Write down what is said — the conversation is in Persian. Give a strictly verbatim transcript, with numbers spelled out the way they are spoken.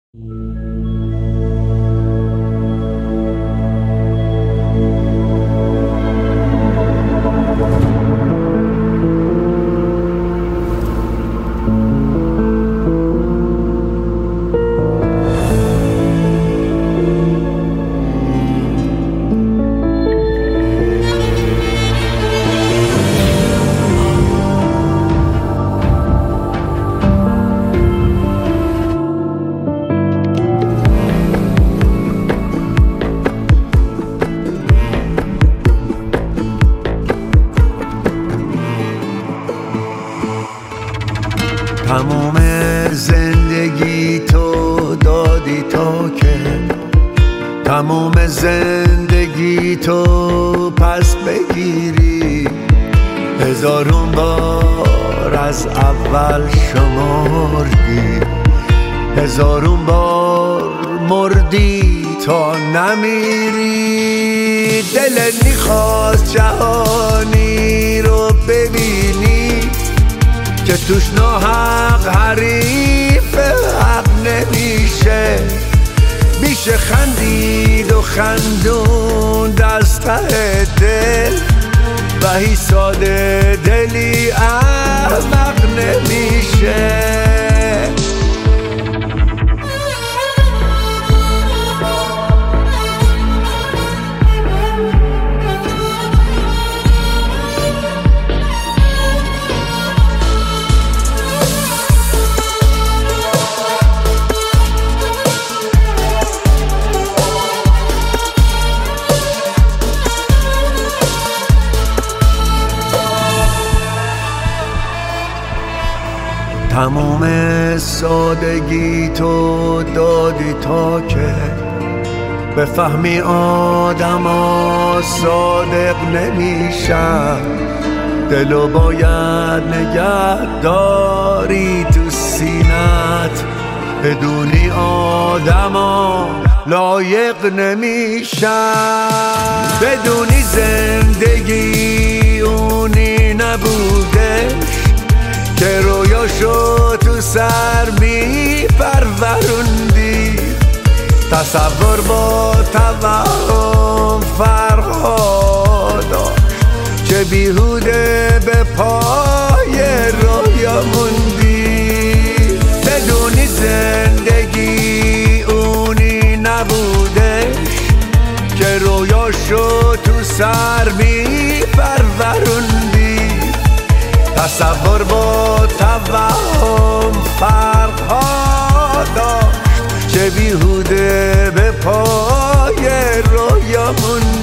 تمام زندگی تو دادی تا که تمام زندگی تو پس بگیری. هزارون بار از اول شمردی، هزارون بار مردی تا نمیری. دلت میخواست جهانی رو ببینی که توش ناحق حریف حق نمیشه. میشه خندید و خندون دست ته دل و هی ساده دلی احمق نمیشه. تمام سادگی تو دادی تا که بفهمی آدم ها صادق نمیشن. دلو باید نگه داری تو سینت، بدونی آدم ها لایق نمیشن. بدونی زندگی اونی نبوده که رویاشو تو سر می پروروندی. تصور با توهم فرقا داشت که بیهوده به پای رویا موندی. بدونی زندگی اونی نبودش که رویاشو تو سر می پروروندی. تصور با توهم فرقها داشت که بیهوده به پای رویا موندی.